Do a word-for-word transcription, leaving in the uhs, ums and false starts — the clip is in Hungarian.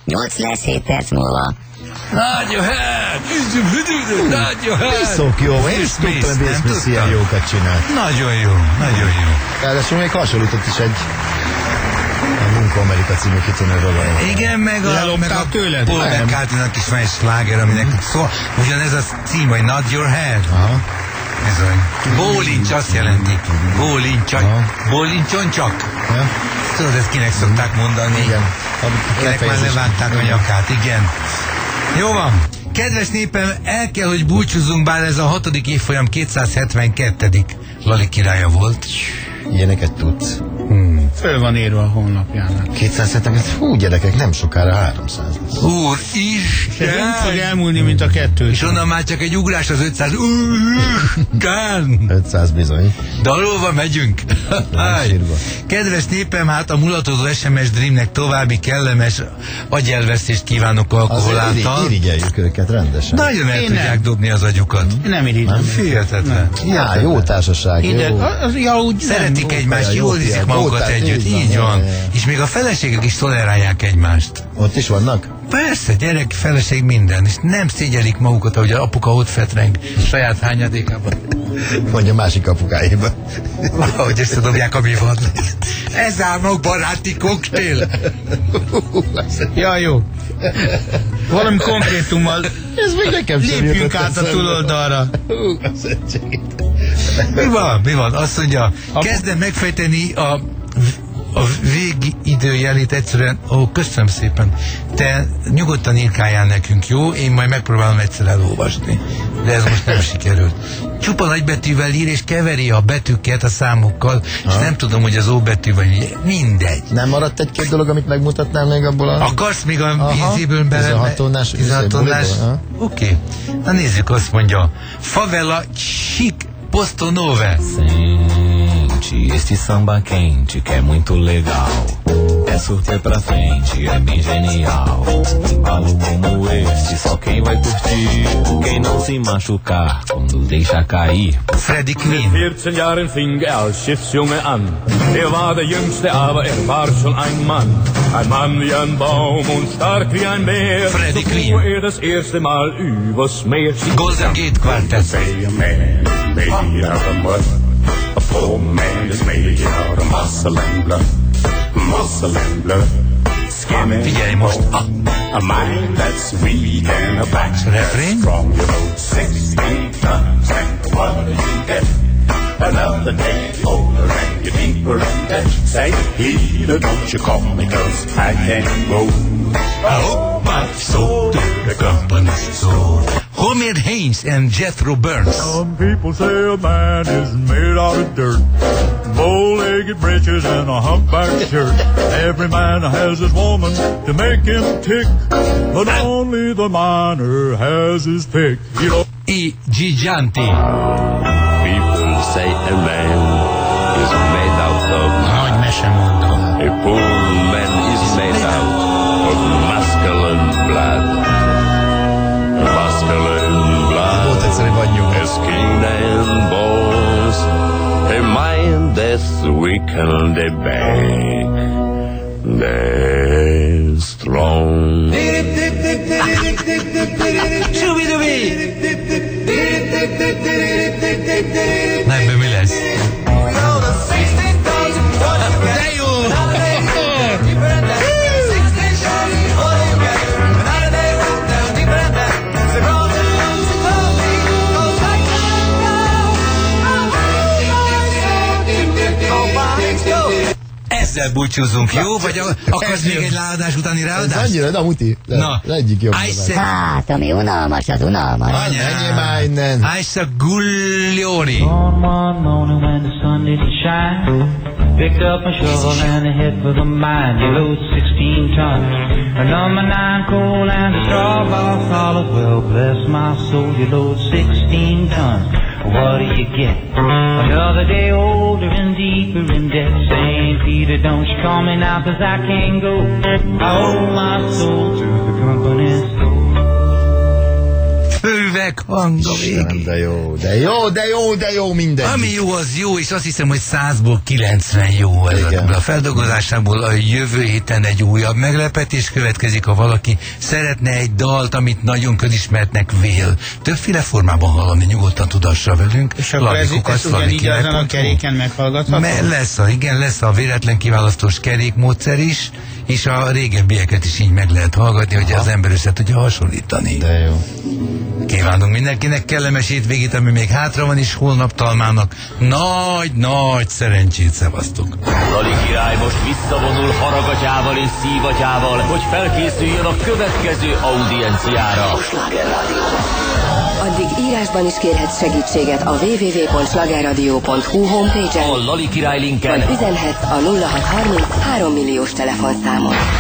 nyolc lesz hét perc múlva. Radiohead! Radiohead! Iszok jó, én is tudtam, hogy Bill Smith ilyen jókat csinált. Nagyon jó, nagyon jó. Ráadásul még hasonlított is egy a Munka Amerika című kitűnőről valami. Igen, meg a, meg a tőled? Paul McCartney-nak is van egy sláger, aminek szó, ugyanez a cím, hogy Not Your Head. Aha. Bizony. Bólincs azt jelenti. Bólincsak. Bólincson csak. Ja. Tudod, ezt kinek szokták mondani? Igen. Kinek már levágták a nyakát, igen. Jó van. Kedves népem, el kell, hogy búcsúzzunk, bár ez a hatodik évfolyam kétszázhetvenkettedik Lali királya volt. Ilyeneket tudsz. Hmm. Föl van írva a honlapjánál. kétszázhetven, hú gyerekek, nem sokára háromszáz lesz. Úr Isten! Ez nem fog elmúlni, mint a kettő. És onnan már csak egy ugrás az ötszáz. Úristen! ötszáz bizony. Dalolva megyünk. Kedves népem, hát a mulatozó es em es Dreamnek további kellemes agyelvesztést kívánok alkohol által. Irigyeljük őket rendesen. Nagyon el Én tudják nem. dobni az agyukat. Nem irigyem. Hihetetlen. Já, jó társaság, Ide, jó. az, ja, úgy Szeretik nem. egymást, jó jól fiam, viszik jó magukat társ, együtt, így van, így ja, van. ja, ja. És még a feleségek is tolerálják egymást. Ott is vannak? Persze, gyerek, feleség, minden. És nem szégyelik magukat, ahogy az apuka ott fetreng saját hányadékában. Mondja másik apukáiba. Valahogy összedobják a mi van. Ez álmok baráti koktél. Ja, jó. Valami konkrétummal Ez még nekem sem lépjünk jutott át a eszembe. túloldalra. Hú, az egy Mi van? Mi van? Azt mondja, kezdem megfejteni a a végi időjelét egyszerűen, ó, köszönöm szépen, te nyugodtan írkáljál nekünk, jó? Én majd megpróbálom egyszer elolvasni. De ez most nem sikerült. Csupa nagybetűvel ír, és keveri a betűket a számokkal, ha. És nem tudom, hogy az ó betű vagy mindegy. Nem maradt egy-két dolog, amit megmutatnál még abból a... Akarsz még a vízéből bele? tizenhat tonnás tizenhat tonnás? Oké. Okay. Na nézzük, azt mondja. Favela chic Posto Nove. Sente, este samba quente que é muito legal. É surter pra frente, é bem genial. Embalo como este, só quem vai curtir. Quem não se machucar quando deixa cair. Freddie Quinn. vierzehn Jahren fing er als Schiffsjunge an. Er war der Jüngste, aber er war schon ein Mann. Ein Mann wie ein Baum und stark wie ein Bär. Freddie so Quinn. fuhr er das erste Mal übers Meer. Golden Gate Quartet. Say a man is made out of mud. A poor man is made out of muscle and blood. Muscle and blood. Skin and Figyelj most. Ah. a mind that's weak and a back Refrain. that's strong. You know, sixteen tons and what do you get? Another day older and you're deeper in debt. Say, Peter, don't you call me, cause I can't go. I hope my soul to the company soul. Homer Haynes and Jethro Burns. Some people say a man is made out of dirt, bow-legged breeches and a humpback shirt. Every man has his woman to make him tick, but only the miner has his pick. You know. I Giganti. People say a man is made out of... Nagy mesemondó. A poor man is made out of masculine blood. Masculine blood. Volt egyszerű vagy nyugodt. A skin and bones. A mind that's weak and a back that's strong. Na ebből mi lesz? De jó! Ezzel búcsúzunk, jó? Vagy a, akarsz még egy ráadás utáni Ez ráadás? annyira, na muti. Na. Az egyik jobb. I said, Hát, ami unalmas, az unalmas. Menjél már innen. I said Guglioni. On one morning when the sun didn't shine, picked up my shovel and I head for the mine. You load sixteen tons, a number nine coal and a straw box solid. Well, bless my soul, you load sixteen tons. What do you get? Another day older and deeper in debt. Saint Peter, don't you call me now, cause I can't go. I owe my soul to the company store. üveghang a Istenem, végén. de jó, de jó, de jó, de jó minden. Ami jó, az jó, és azt hiszem, hogy százból kilencven jó Igen. a feldolgozásából. A jövő héten egy újabb meglepetés következik, ha valaki szeretne egy dalt, amit nagyon közismertnek vél. Többféle formában hallani, nyugodtan tudassa velünk. És akkor ez, ez ugyanígy azon a keréken meghallgatható? Me, lesz a, igen, lesz a véletlen kiválasztós kerékmódszer is, és a régebbieket is így meg lehet hallgatni, hogy az ember össze tudja hasonlítani. De jó. Kívánunk mindenkinek kellemes hétvégét, ami még hátra van, is holnap Talmának nagy-nagy szerencsét szevasztok. Lali király most visszavonul haragatyával és szívatyával, hogy felkészüljön a következő audienciára. Addig írásban is kérhetsz segítséget a double-u double-u double pont slagerradio pont hu homepage-en, A Lali király linken vagy üzenhetsz a nulla hat harminc három milliós telefonszámon.